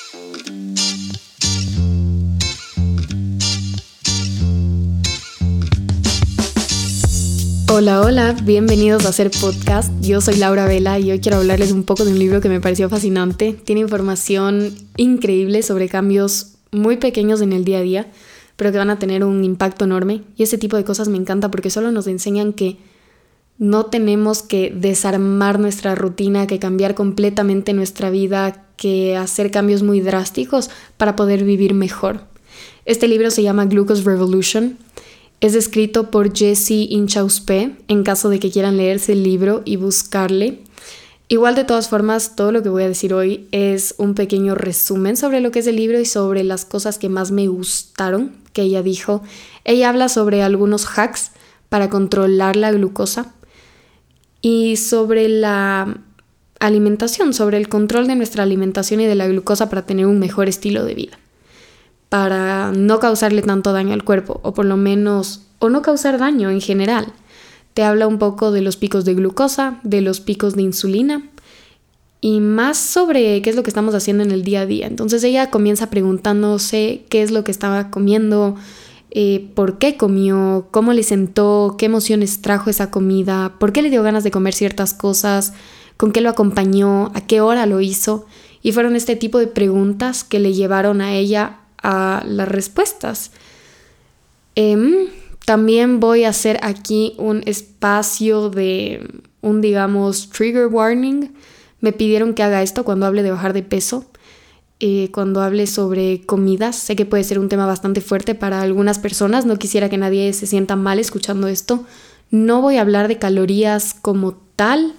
Hola, bienvenidos a Hacer Podcast. Yo soy Laura Vela y hoy quiero hablarles un poco de un libro que me pareció fascinante. Tiene información increíble sobre cambios muy pequeños en el día a día, pero que van a tener un impacto enorme. Y ese tipo de cosas me encanta porque solo nos enseñan que no tenemos que desarmar nuestra rutina, que cambiar completamente nuestra vida, que hacer cambios muy drásticos para poder vivir mejor. Este libro se llama Glucose Revolution. Es escrito por Jesse Inchauspé, en caso de que quieran leerse el libro y buscarle. Igual, de todas formas, todo lo que voy a decir hoy es un pequeño resumen sobre lo que es el libro y sobre las cosas que más me gustaron que ella dijo. Ella habla sobre algunos hacks para controlar la glucosa y sobre la alimentación, sobre el control de nuestra alimentación y de la glucosa para tener un mejor estilo de vida, para no causarle tanto daño al cuerpo, o por lo menos, o no causar daño en general. Te habla un poco de los picos de glucosa, de los picos de insulina y más sobre qué es lo que estamos haciendo en el día a día. Entonces ella comienza preguntándose qué es lo que estaba comiendo, por qué comió, cómo le sentó, qué emociones trajo esa comida, por qué le dio ganas de comer ciertas cosas, con qué lo acompañó, a qué hora lo hizo. Y fueron este tipo de preguntas que le llevaron a ella a las respuestas. También voy a hacer aquí un espacio de un, digamos, trigger warning. Me pidieron que haga esto cuando hable de bajar de peso, cuando hable sobre comidas. Sé que puede ser un tema bastante fuerte para algunas personas. No quisiera que nadie se sienta mal escuchando esto. No voy a hablar de calorías como tal,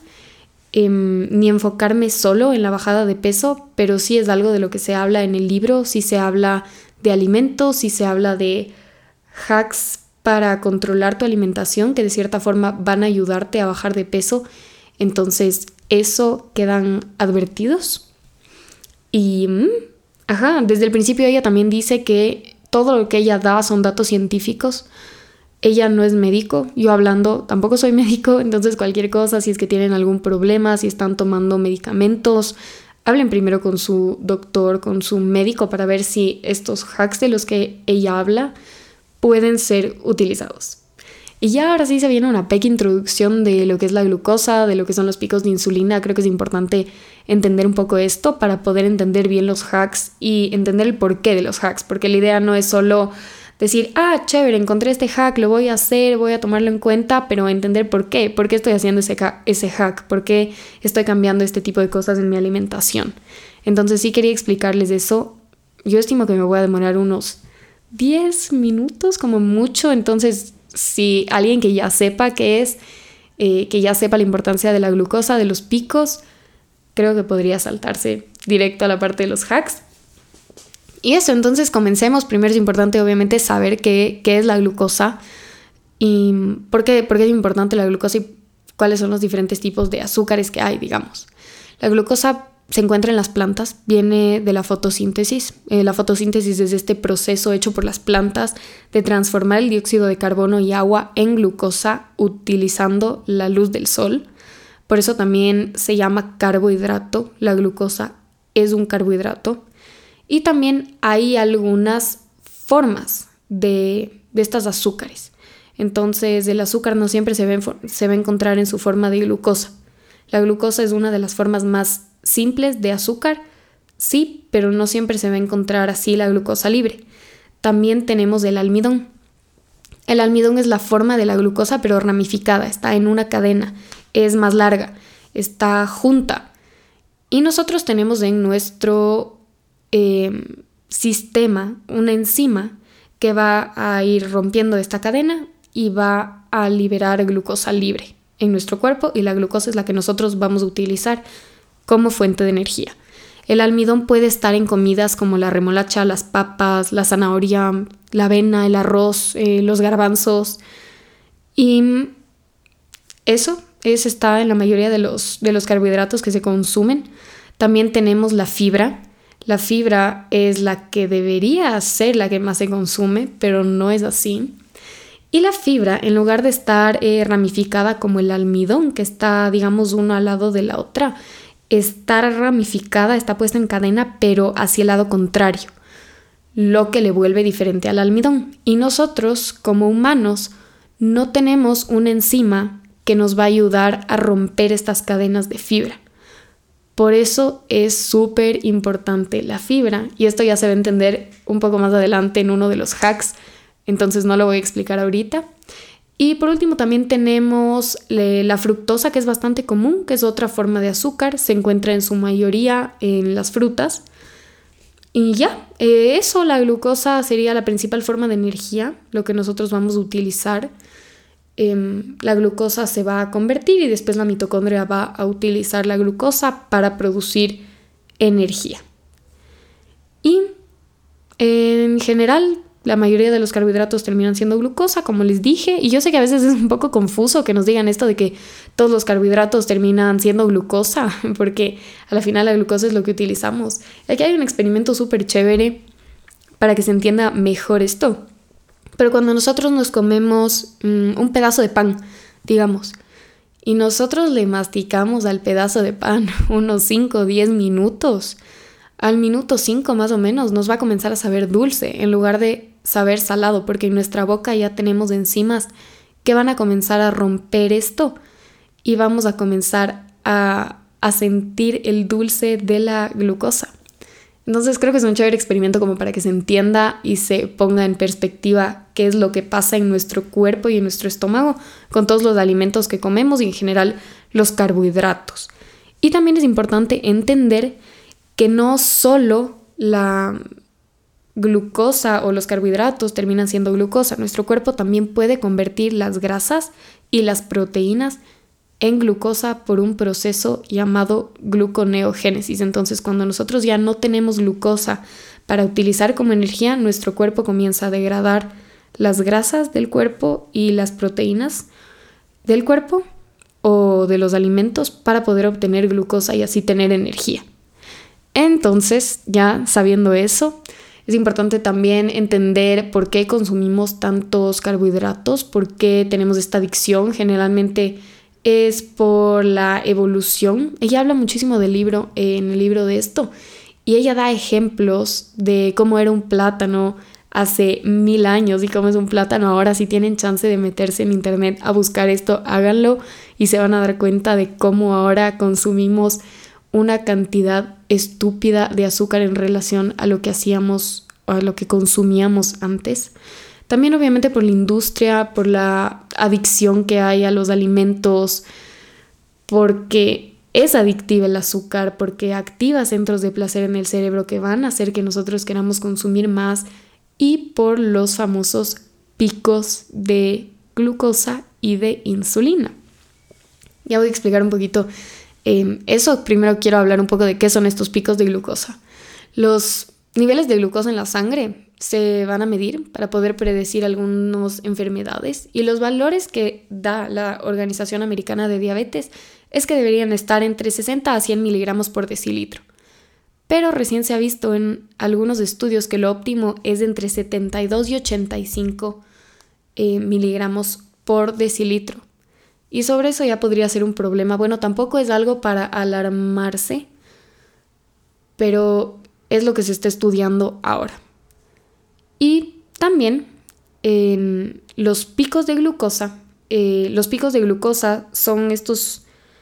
ni enfocarme solo en la bajada de peso, pero sí es algo de lo que se habla en el libro. Sí se habla de alimentos, sí se habla de hacks para controlar tu alimentación que de cierta forma van a ayudarte a bajar de peso. Entonces eso quedan advertidos. Y desde el principio ella también dice que todo lo que ella da son datos científicos. Ella no es médico, yo hablando tampoco soy médico, entonces cualquier cosa, si es que tienen algún problema, si están tomando medicamentos, hablen primero con su doctor, con su médico, para ver si estos hacks de los que ella habla pueden ser utilizados. Y ya ahora sí se viene una pequeña introducción de lo que es la glucosa, de lo que son los picos de insulina. Creo que es importante entender un poco esto para poder entender bien los hacks y entender el porqué de los hacks, porque la idea no es solo decir, chévere, encontré este hack, lo voy a hacer, voy a tomarlo en cuenta, pero entender por qué estoy haciendo ese hack, por qué estoy cambiando este tipo de cosas en mi alimentación. Entonces sí quería explicarles eso. Yo estimo que me voy a demorar unos 10 minutos como mucho, entonces si alguien que ya sepa qué es, que ya sepa la importancia de la glucosa, de los picos, creo que podría saltarse directo a la parte de los hacks. Y eso, entonces comencemos. Primero es importante obviamente saber qué es la glucosa y por qué es importante la glucosa y cuáles son los diferentes tipos de azúcares que hay, digamos. La glucosa se encuentra en las plantas, viene de la fotosíntesis. La fotosíntesis es este proceso hecho por las plantas de transformar el dióxido de carbono y agua en glucosa utilizando la luz del sol. Por eso también se llama carbohidrato. La glucosa es un carbohidrato. Y también hay algunas formas de estas azúcares. Entonces el azúcar no siempre se va a encontrar en su forma de glucosa. La glucosa es una de las formas más simples de azúcar, sí, pero no siempre se va a encontrar así la glucosa libre. También tenemos el almidón. El almidón es la forma de la glucosa, pero ramificada, está en una cadena, es más larga, está junta. Y nosotros tenemos en nuestro sistema una enzima que va a ir rompiendo esta cadena y va a liberar glucosa libre en nuestro cuerpo, y la glucosa es la que nosotros vamos a utilizar como fuente de energía. El almidón puede estar en comidas como la remolacha, las papas, la zanahoria, la avena, el arroz, los garbanzos, y eso está en la mayoría de los carbohidratos que se consumen. También tenemos la fibra. La fibra es la que debería ser la que más se consume, pero no es así. Y la fibra, en lugar de estar ramificada como el almidón, que está, digamos, una al lado de la otra, está ramificada, está puesta en cadena, pero hacia el lado contrario, lo que le vuelve diferente al almidón. Y nosotros, como humanos, no tenemos una enzima que nos va a ayudar a romper estas cadenas de fibra. Por eso es súper importante la fibra, y esto ya se va a entender un poco más adelante en uno de los hacks, entonces no lo voy a explicar ahorita. Y por último también tenemos la fructosa, que es bastante común, que es otra forma de azúcar, se encuentra en su mayoría en las frutas. Y ya, eso, la glucosa sería la principal forma de energía, lo que nosotros vamos a utilizar. La glucosa se va a convertir y después la mitocondria va a utilizar la glucosa para producir energía. Y en general, la mayoría de los carbohidratos terminan siendo glucosa, como les dije, y yo sé que a veces es un poco confuso que nos digan esto de que todos los carbohidratos terminan siendo glucosa, porque a la final la glucosa es lo que utilizamos. Aquí hay un experimento súper chévere para que se entienda mejor esto. Pero cuando nosotros nos comemos un pedazo de pan, digamos, y nosotros le masticamos al pedazo de pan unos 5 o 10 minutos, al minuto 5 más o menos nos va a comenzar a saber dulce en lugar de saber salado, porque en nuestra boca ya tenemos enzimas que van a comenzar a romper esto y vamos a comenzar a sentir el dulce de la glucosa. Entonces creo que es un chévere experimento como para que se entienda y se ponga en perspectiva qué es lo que pasa en nuestro cuerpo y en nuestro estómago con todos los alimentos que comemos y en general los carbohidratos. Y también es importante entender que no solo la glucosa o los carbohidratos terminan siendo glucosa. Nuestro cuerpo también puede convertir las grasas y las proteínas en glucosa por un proceso llamado gluconeogénesis. Entonces, cuando nosotros ya no tenemos glucosa para utilizar como energía, nuestro cuerpo comienza a degradar las grasas del cuerpo y las proteínas del cuerpo o de los alimentos para poder obtener glucosa y así tener energía. Entonces, ya sabiendo eso, es importante también entender por qué consumimos tantos carbohidratos, por qué tenemos esta adicción. Generalmente es por la evolución. Ella habla muchísimo en el libro de esto, y ella da ejemplos de cómo era un plátano hace 1000 años y cómo es un plátano ahora. Si tienen chance de meterse en internet a buscar esto, háganlo y se van a dar cuenta de cómo ahora consumimos una cantidad estúpida de azúcar en relación a lo que hacíamos o a lo que consumíamos antes. También obviamente por la industria, por la adicción que hay a los alimentos, porque es adictiva el azúcar, porque activa centros de placer en el cerebro que van a hacer que nosotros queramos consumir más, y por los famosos picos de glucosa y de insulina. Ya voy a explicar un poquito eso. Primero quiero hablar un poco de qué son estos picos de glucosa. Los niveles de glucosa en la sangre se van a medir para poder predecir algunas enfermedades, y los valores que da la Organización Americana de Diabetes es que deberían estar entre 60 a 100 miligramos por decilitro. Pero recién se ha visto en algunos estudios que lo óptimo es entre 72 y 85 miligramos por decilitro. Y sobre eso ya podría ser un problema. Bueno, tampoco es algo para alarmarse, pero es lo que se está estudiando ahora. Y también los picos de glucosa son estas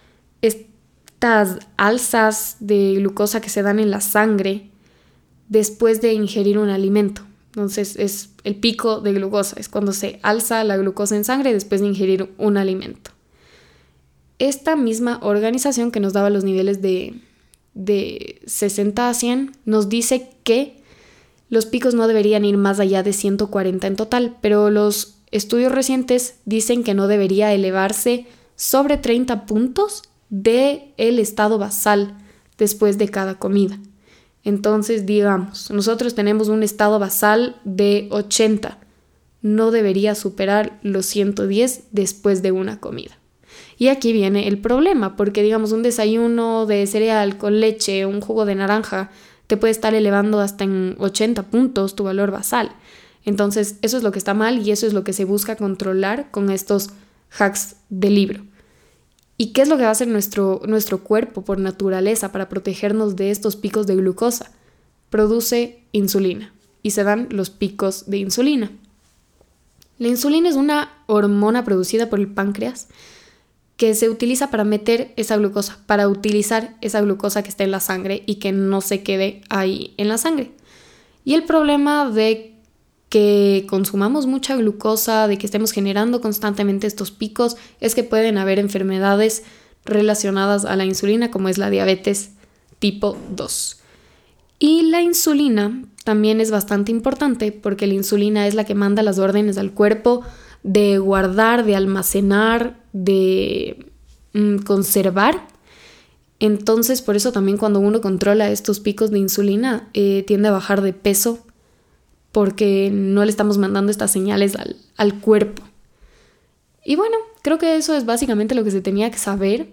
alzas de glucosa que se dan en la sangre después de ingerir un alimento. Entonces es el pico de glucosa, es cuando se alza la glucosa en sangre después de ingerir un alimento. Esta misma organización que nos daba los niveles de 60 a 100 nos dice que los picos no deberían ir más allá de 140 en total, pero los estudios recientes dicen que no debería elevarse sobre 30 puntos del estado basal después de cada comida. Entonces, digamos, nosotros tenemos un estado basal de 80, no debería superar los 110 después de una comida. Y aquí viene el problema, porque digamos un desayuno de cereal con leche, un jugo de naranja, te puede estar elevando hasta en 80 puntos tu valor basal. Entonces eso es lo que está mal y eso es lo que se busca controlar con estos hacks del libro. ¿Y qué es lo que va a hacer nuestro cuerpo por naturaleza para protegernos de estos picos de glucosa? Produce insulina y se dan los picos de insulina. La insulina es una hormona producida por el páncreas que se utiliza para meter esa glucosa, para utilizar esa glucosa que está en la sangre y que no se quede ahí en la sangre. Y el problema de que consumamos mucha glucosa, de que estemos generando constantemente estos picos, es que pueden haber enfermedades relacionadas a la insulina, como es la diabetes tipo 2. Y la insulina también es bastante importante porque la insulina es la que manda las órdenes al cuerpo de guardar, de almacenar, de conservar. Entonces, por eso también cuando uno controla estos picos de insulina, tiende a bajar de peso porque no le estamos mandando estas señales al cuerpo. Y bueno, creo que eso es básicamente lo que se tenía que saber.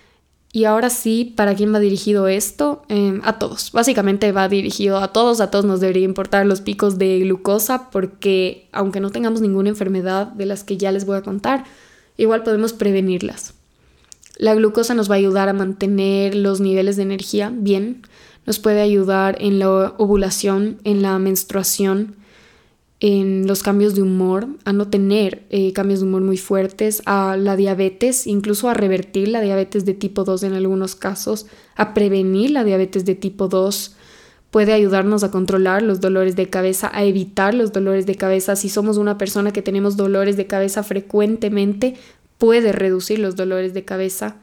Y ahora sí, ¿para quién va dirigido esto? A todos. Básicamente va dirigido a todos nos debería importar los picos de glucosa porque aunque no tengamos ninguna enfermedad de las que ya les voy a contar, igual podemos prevenirlas. La glucosa nos va a ayudar a mantener los niveles de energía bien, nos puede ayudar en la ovulación, en la menstruación, en los cambios de humor, a no tener cambios de humor muy fuertes, a la diabetes, incluso a revertir la diabetes de tipo 2 en algunos casos, a prevenir la diabetes de tipo 2, puede ayudarnos a controlar los dolores de cabeza, a evitar los dolores de cabeza. Si somos una persona que tenemos dolores de cabeza frecuentemente, puede reducir los dolores de cabeza.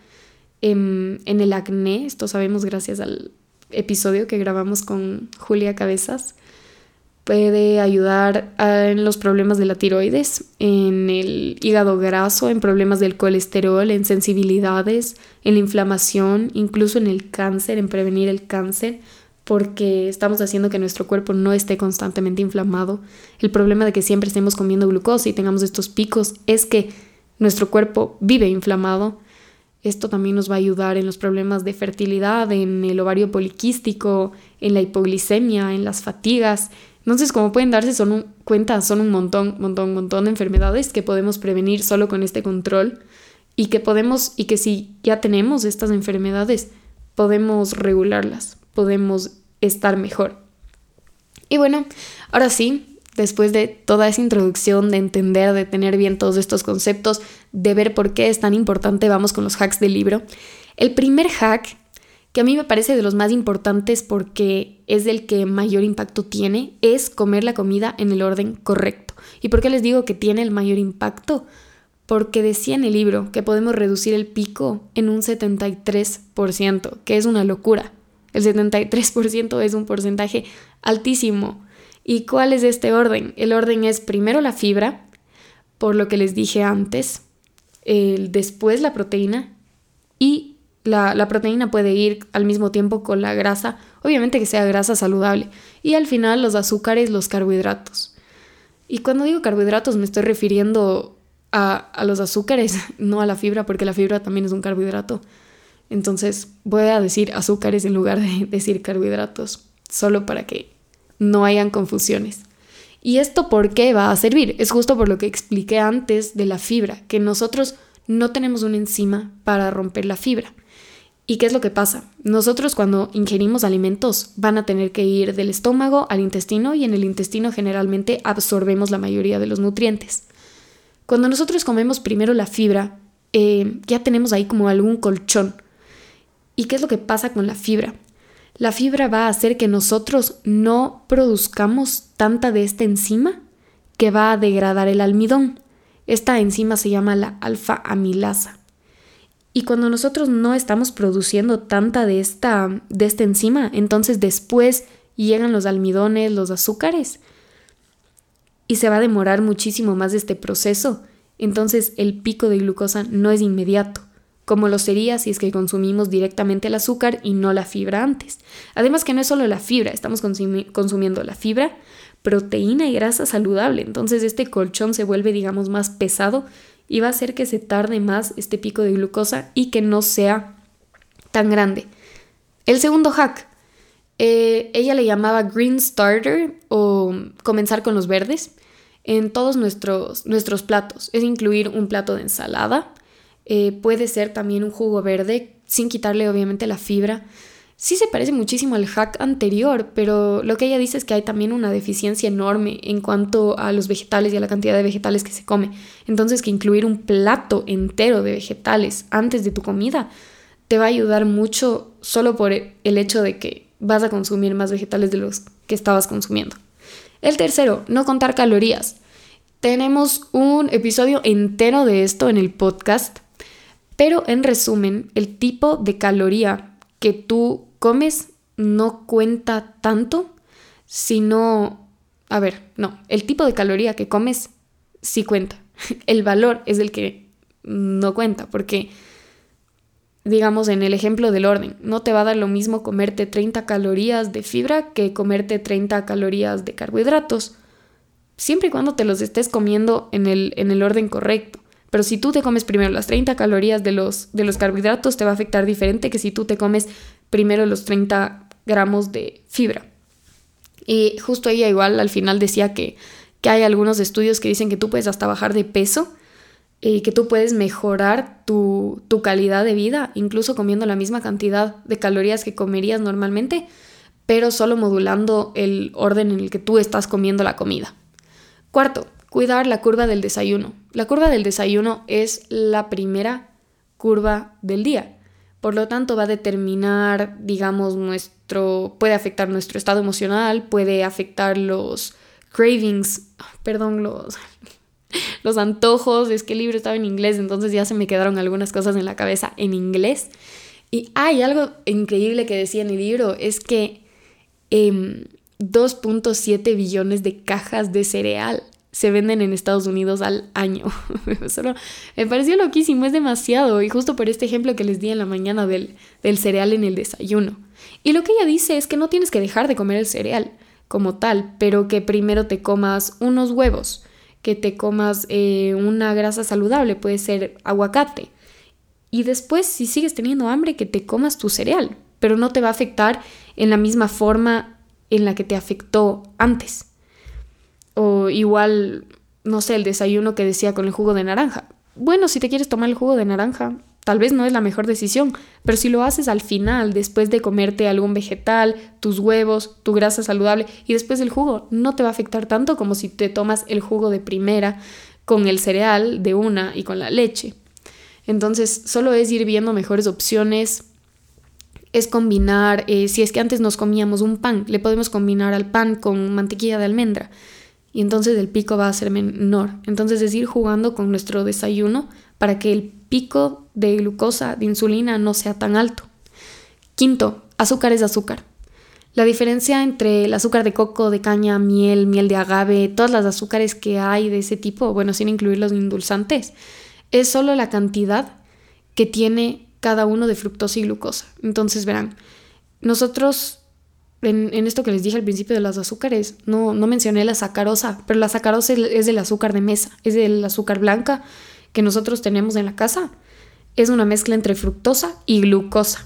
En el acné, esto sabemos gracias al episodio que grabamos con Julia Cabezas, puede ayudar en los problemas de la tiroides, en el hígado graso, en problemas del colesterol, en sensibilidades, en la inflamación, incluso en el cáncer, en prevenir el cáncer, porque estamos haciendo que nuestro cuerpo no esté constantemente inflamado. El problema de que siempre estemos comiendo glucosa y tengamos estos picos es que nuestro cuerpo vive inflamado. Esto también nos va a ayudar en los problemas de fertilidad, en el ovario poliquístico, en la hipoglicemia, en las fatigas. Entonces, como pueden darse cuenta, son un montón de enfermedades que podemos prevenir solo con este control y que si ya tenemos estas enfermedades, podemos regularlas, podemos estar mejor. Y bueno, ahora sí, después de toda esa introducción, de entender, de tener bien todos estos conceptos, de ver por qué es tan importante, vamos con los hacks del libro. El primer hack, que a mí me parece de los más importantes porque es el que mayor impacto tiene, es comer la comida en el orden correcto. ¿Y por qué les digo que tiene el mayor impacto? Porque decía en el libro que podemos reducir el pico en un 73%, que es una locura. El 73% es un porcentaje altísimo. ¿Y cuál es este orden? El orden es primero la fibra, por lo que les dije antes, después la proteína y la proteína puede ir al mismo tiempo con la grasa, obviamente que sea grasa saludable, y al final los azúcares, los carbohidratos. Y cuando digo carbohidratos me estoy refiriendo a los azúcares, no a la fibra, porque la fibra también es un carbohidrato. Entonces voy a decir azúcares en lugar de decir carbohidratos, solo para que no hayan confusiones. ¿Y esto por qué va a servir? Es justo por lo que expliqué antes de la fibra, que nosotros no tenemos una enzima para romper la fibra. ¿Y qué es lo que pasa? Nosotros cuando ingerimos alimentos van a tener que ir del estómago al intestino y en el intestino generalmente absorbemos la mayoría de los nutrientes. Cuando nosotros comemos primero la fibra, ya tenemos ahí como algún colchón. ¿Y qué es lo que pasa con la fibra? La fibra va a hacer que nosotros no produzcamos tanta de esta enzima que va a degradar el almidón. Esta enzima se llama la alfa-amilasa. Y cuando nosotros no estamos produciendo tanta de esta enzima, entonces después llegan los almidones, los azúcares, y se va a demorar muchísimo más este proceso. Entonces el pico de glucosa no es inmediato, como lo sería si es que consumimos directamente el azúcar y no la fibra antes. Además que no es solo la fibra, estamos consumiendo la fibra, proteína y grasa saludable. Entonces este colchón se vuelve, digamos, más pesado y va a hacer que se tarde más este pico de glucosa y que no sea tan grande. El segundo hack, ella le llamaba Green Starter o comenzar con los verdes en todos nuestros platos. Es incluir un plato de ensalada, Puede ser también un jugo verde, sin quitarle obviamente la fibra. Sí se parece muchísimo al hack anterior, pero lo que ella dice es que hay también una deficiencia enorme en cuanto a los vegetales y a la cantidad de vegetales que se come. Entonces que incluir un plato entero de vegetales antes de tu comida te va a ayudar mucho solo por el hecho de que vas a consumir más vegetales de los que estabas consumiendo. El tercero, no contar calorías. Tenemos un episodio entero de esto en el podcast, pero en resumen, el tipo de caloría que tú comes no cuenta tanto, sino... el tipo de caloría que comes sí cuenta. El valor es el que no cuenta, porque, digamos, en el ejemplo del orden, no te va a dar lo mismo comerte 30 calorías de fibra que comerte 30 calorías de carbohidratos, siempre y cuando te los estés comiendo en el orden correcto. Pero si tú te comes primero las 30 calorías de los carbohidratos, te va a afectar diferente que si tú te comes primero los 30 gramos de fibra. Y justo ella igual al final decía que hay algunos estudios que dicen que tú puedes hasta bajar de peso y que tú puedes mejorar tu calidad de vida, incluso comiendo la misma cantidad de calorías que comerías normalmente, pero solo modulando el orden en el que tú estás comiendo la comida. Cuarto, cuidar la curva del desayuno. La curva del desayuno es la primera curva del día. Por lo tanto, va a determinar, digamos, puede afectar nuestro estado emocional, puede afectar los cravings, los antojos. Es que el libro estaba en inglés, entonces ya se me quedaron algunas cosas en la cabeza en inglés. Y hay algo increíble que decía en el libro, es que 2.7 billones de cajas de cereal se venden en Estados Unidos al año. Solo me pareció loquísimo, es demasiado. Y justo por este ejemplo que les di en la mañana del cereal en el desayuno. Y lo que ella dice es que no tienes que dejar de comer el cereal como tal, pero que primero te comas unos huevos, que te comas una grasa saludable, puede ser aguacate. Y después, si sigues teniendo hambre, que te comas tu cereal, pero no te va a afectar en la misma forma en la que te afectó antes. O igual, no sé, el desayuno que decía con el jugo de naranja. Bueno, si te quieres tomar el jugo de naranja, tal vez no es la mejor decisión, pero si lo haces al final, después de comerte algún vegetal, tus huevos, tu grasa saludable y después el jugo, no te va a afectar tanto como si te tomas el jugo de primera con el cereal de una y con la leche. Entonces, solo es ir viendo mejores opciones. Es combinar, si es que antes nos comíamos un pan, le podemos combinar al pan con mantequilla de almendra y entonces el pico va a ser menor. Entonces es ir jugando con nuestro desayuno para que el pico de glucosa, de insulina, no sea tan alto. Quinto, azúcar es azúcar. La diferencia entre el azúcar de coco, de caña, miel de agave, todas las azúcares que hay de ese tipo, bueno, sin incluir los endulzantes, es solo la cantidad que tiene cada uno de fructosa y glucosa. Entonces verán, nosotros en esto que les dije al principio de los azúcares, no mencioné la sacarosa, pero la sacarosa es del azúcar de mesa, es del azúcar blanca que nosotros tenemos en la casa. Es una mezcla entre fructosa y glucosa.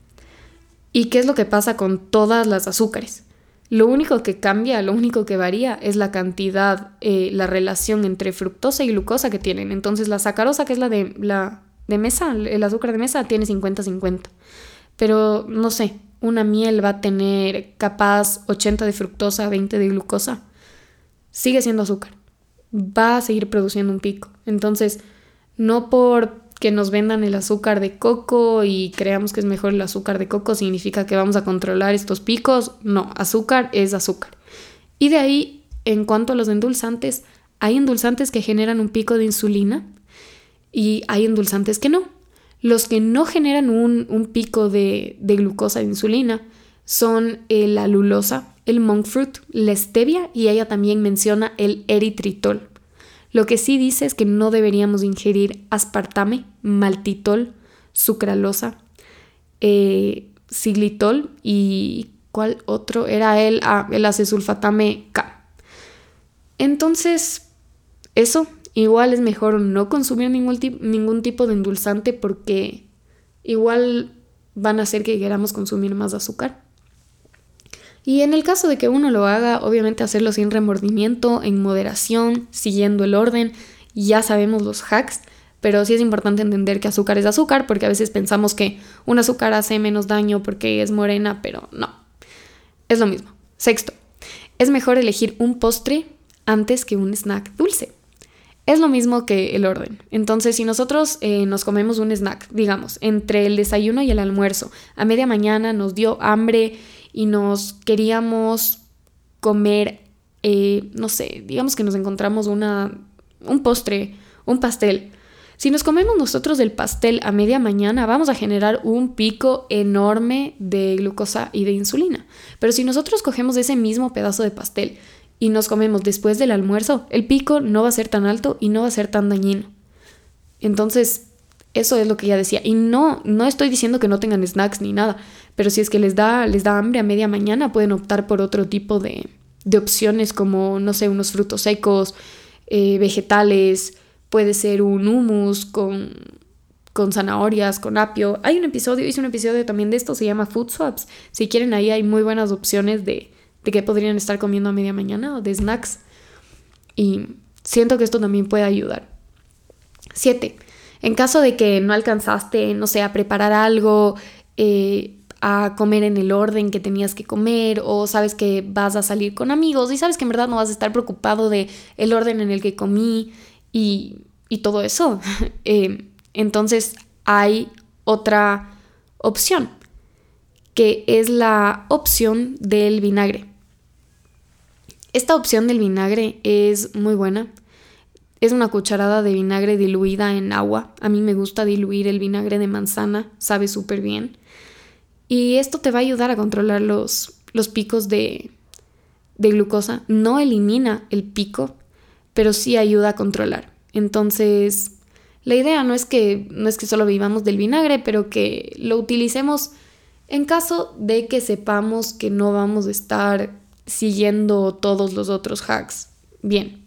¿Y qué es lo que pasa con todas las azúcares? Lo único que cambia, lo único que varía es la cantidad, la relación entre fructosa y glucosa que tienen. Entonces la sacarosa, que es la de mesa, el azúcar de mesa, tiene 50-50. Pero no sé, una miel va a tener capaz 80 de fructosa, 20 de glucosa. Sigue siendo azúcar. Va a seguir produciendo un pico. Entonces, no por que nos vendan el azúcar de coco y creamos que es mejor el azúcar de coco significa que vamos a controlar estos picos. No, azúcar es azúcar. Y de ahí, en cuanto a los endulzantes, hay endulzantes que generan un pico de insulina y hay endulzantes que no. Los que no generan un pico de glucosa de insulina son la lulosa, el monk fruit, la stevia y ella también menciona el eritritol. Lo que sí dice es que no deberíamos ingerir aspartame, maltitol, sucralosa, xilitol y ¿cuál otro? Era el acesulfatame K. Entonces, eso. Igual es mejor no consumir ningún tipo de endulzante porque igual van a hacer que queramos consumir más azúcar. Y en el caso de que uno lo haga, obviamente hacerlo sin remordimiento, en moderación, siguiendo el orden. Ya sabemos los hacks, pero sí es importante entender que azúcar es azúcar, porque a veces pensamos que un azúcar hace menos daño porque es morena, pero no, es lo mismo. Sexto, es mejor elegir un postre antes que un snack dulce. Es lo mismo que el orden. Entonces, si nosotros nos comemos un snack, digamos, entre el desayuno y el almuerzo, a media mañana nos dio hambre y nos queríamos comer, no sé, digamos que nos encontramos un postre, un pastel. Si nos comemos nosotros el pastel a media mañana, vamos a generar un pico enorme de glucosa y de insulina. Pero si nosotros cogemos ese mismo pedazo de pastel y nos comemos después del almuerzo, el pico no va a ser tan alto y no va a ser tan dañino. Entonces, eso es lo que ya decía. Y no estoy diciendo que no tengan snacks ni nada, pero si es que les da hambre a media mañana, pueden optar por otro tipo de opciones como, no sé, unos frutos secos, vegetales. Puede ser un hummus con zanahorias, con apio. Hice un episodio también de esto, se llama Food Swaps. Si quieren, ahí hay muy buenas opciones de qué podrían estar comiendo a media mañana o de snacks. Y siento que esto también puede ayudar. 7. En caso de que no alcanzaste, no sé, a preparar algo, a comer en el orden que tenías que comer, o sabes que vas a salir con amigos y sabes que en verdad no vas a estar preocupado de el orden en el que comí y todo eso. Entonces hay otra opción, que es la opción del vinagre. Esta opción del vinagre es muy buena. Es una cucharada de vinagre diluida en agua. A mí me gusta diluir el vinagre de manzana, sabe súper bien. Y esto te va a ayudar a controlar los picos de glucosa. No elimina el pico, pero sí ayuda a controlar. Entonces, la idea no es que solo vivamos del vinagre, pero que lo utilicemos en caso de que sepamos que no vamos a estar siguiendo todos los otros hacks. Bien.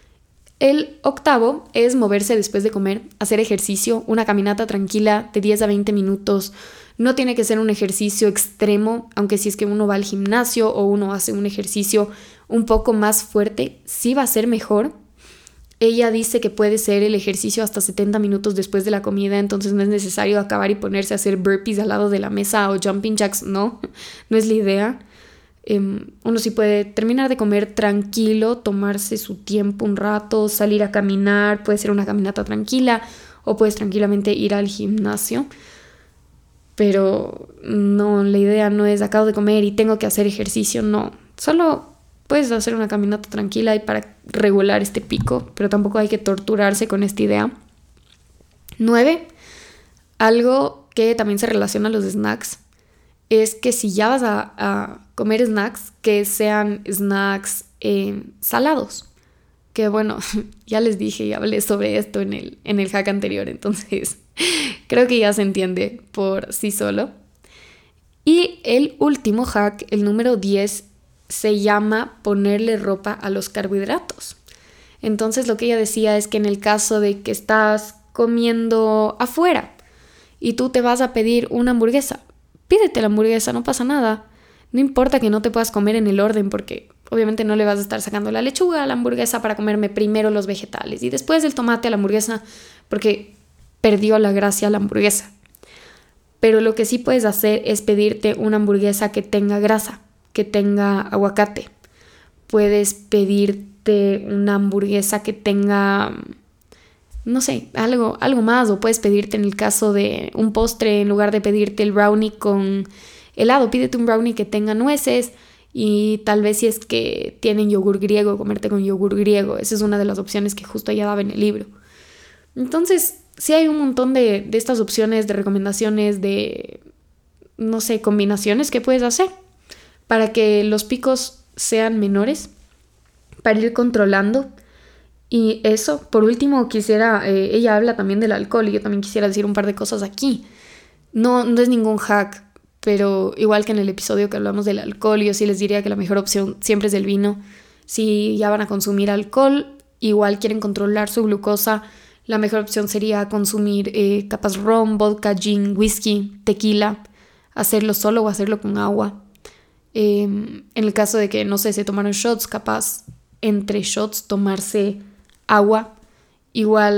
El 8 es moverse después de comer, hacer ejercicio, una caminata tranquila de 10 a 20 minutos. No tiene que ser un ejercicio extremo, aunque si es que uno va al gimnasio o uno hace un ejercicio un poco más fuerte, sí va a ser mejor. Ella dice que puede ser el ejercicio hasta 70 minutos después de la comida, entonces no es necesario acabar y ponerse a hacer burpees al lado de la mesa o jumping jacks, no es la idea. Uno sí puede terminar de comer tranquilo, tomarse su tiempo un rato, salir a caminar, puede ser una caminata tranquila o puedes tranquilamente ir al gimnasio. Pero no, la idea no es acabo de comer y tengo que hacer ejercicio, no. Solo puedes hacer una caminata tranquila y para regular este pico, pero tampoco hay que torturarse con esta idea. 9, algo que también se relaciona a los snacks, es que si ya vas a comer snacks, que sean snacks salados. Que bueno, ya les dije y hablé sobre esto en el hack anterior, entonces creo que ya se entiende por sí solo. Y el último hack, el número 10, se llama ponerle ropa a los carbohidratos. Entonces lo que ella decía es que en el caso de que estás comiendo afuera y tú te vas a pedir una hamburguesa, pídete la hamburguesa, no pasa nada. No importa que no te puedas comer en el orden, porque obviamente no le vas a estar sacando la lechuga a la hamburguesa para comerme primero los vegetales y después el tomate a la hamburguesa, porque perdió la gracia la hamburguesa. Pero lo que sí puedes hacer es pedirte una hamburguesa que tenga grasa, que tenga aguacate. Puedes pedirte una hamburguesa que tenga, no sé, algo más, o puedes pedirte en el caso de un postre, en lugar de pedirte el brownie con helado, pídete un brownie que tenga nueces y tal vez si es que tienen yogur griego, comerte con yogur griego. Esa es una de las opciones que justo ella daba en el libro. Entonces, sí hay un montón de estas opciones, de recomendaciones, de, no sé, combinaciones que puedes hacer para que los picos sean menores, para ir controlando. Y eso, por último, ella habla también del alcohol y yo también quisiera decir un par de cosas aquí. No es ningún hack, pero igual que en el episodio que hablamos del alcohol, yo sí les diría que la mejor opción siempre es el vino. Si ya van a consumir alcohol, igual quieren controlar su glucosa, la mejor opción sería consumir capaz ron, vodka, gin, whisky, tequila, hacerlo solo o hacerlo con agua. En el caso de que, no sé, se tomaron shots, capaz entre shots tomarse agua. Igual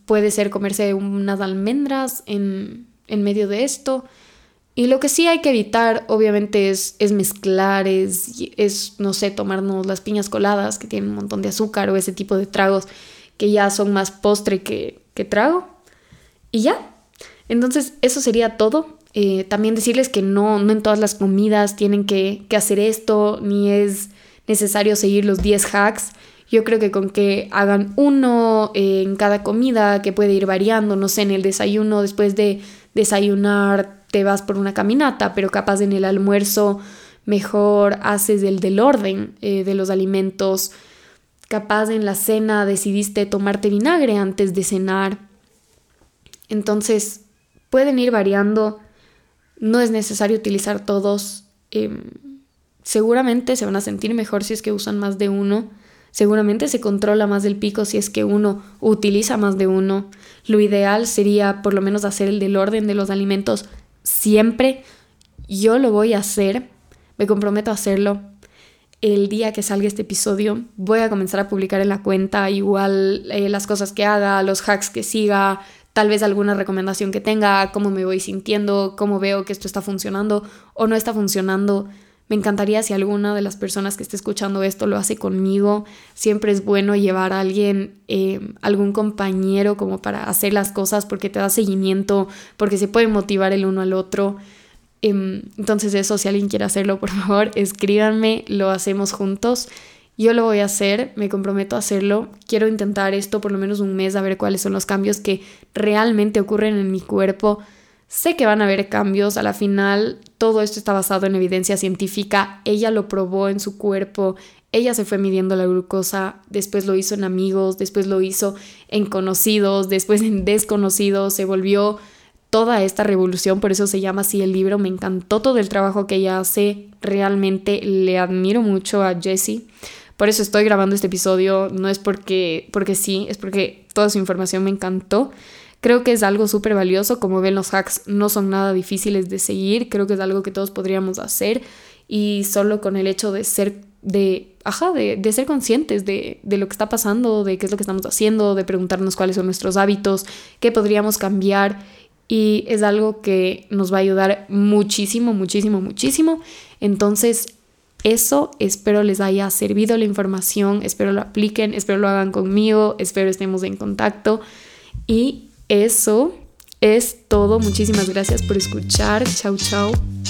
puede ser comerse unas almendras en medio de esto. Y lo que sí hay que evitar, obviamente, es mezclar, es, no sé, tomarnos las piñas coladas que tienen un montón de azúcar o ese tipo de tragos que ya son más postre que trago. Y ya. Entonces, eso sería todo. También decirles que no en todas las comidas tienen que hacer esto, ni es necesario seguir los 10 hacks. Yo creo que con que hagan uno en cada comida, que puede ir variando, no sé, en el desayuno, después de desayunar te vas por una caminata, pero capaz en el almuerzo mejor haces el del orden de los alimentos. Capaz en la cena decidiste tomarte vinagre antes de cenar. Entonces pueden ir variando, no es necesario utilizar todos. Seguramente se van a sentir mejor si es que usan más de uno. Seguramente se controla más el pico si es que uno utiliza más de uno. Lo ideal sería por lo menos hacer el del orden de los alimentos siempre. Yo lo voy a hacer, me comprometo a hacerlo. El día que salga este episodio voy a comenzar a publicar en la cuenta igual las cosas que haga, los hacks que siga, tal vez alguna recomendación que tenga, cómo me voy sintiendo, cómo veo que esto está funcionando o no está funcionando. Me encantaría si alguna de las personas que esté escuchando esto lo hace conmigo. Siempre es bueno llevar a alguien, algún compañero como para hacer las cosas porque te da seguimiento, porque se puede motivar el uno al otro. Entonces eso, si alguien quiere hacerlo, por favor, escríbanme, lo hacemos juntos. Yo lo voy a hacer, me comprometo a hacerlo. Quiero intentar esto por lo menos un mes a ver cuáles son los cambios que realmente ocurren en mi cuerpo. Sé que van a haber cambios, a la final todo esto está basado en evidencia científica. Ella lo probó en su cuerpo, ella se fue midiendo la glucosa, después lo hizo en amigos, después lo hizo en conocidos, después en desconocidos, se volvió toda esta revolución, por eso se llama así el libro. Me encantó todo el trabajo que ella hace, realmente le admiro mucho a Jessie. Por eso estoy grabando este episodio, no es porque sí, es porque toda su información me encantó. Creo que es algo súper valioso. Como ven, los hacks no son nada difíciles de seguir. Creo que es algo que todos podríamos hacer. Y solo con el hecho de ser conscientes de lo que está pasando, de qué es lo que estamos haciendo, de preguntarnos cuáles son nuestros hábitos, qué podríamos cambiar. Y es algo que nos va a ayudar muchísimo, muchísimo, muchísimo. Entonces, eso, espero les haya servido la información. Espero lo apliquen, espero lo hagan conmigo, espero estemos en contacto. Y eso es todo. Muchísimas gracias por escuchar. Chau, chau.